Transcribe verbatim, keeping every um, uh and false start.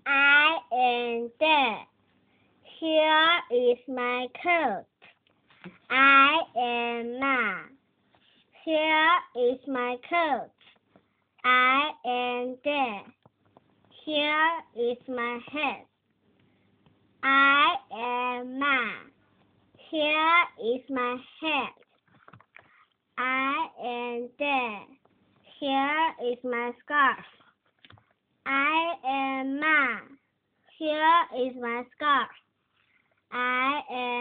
I am there. Here is my coat. I am Ma. Here is my coat. I am there. Here is my hat. I am Ma. Here is my hat. I am there. Here is my scarf. I am Ma. Here is my scarf. I am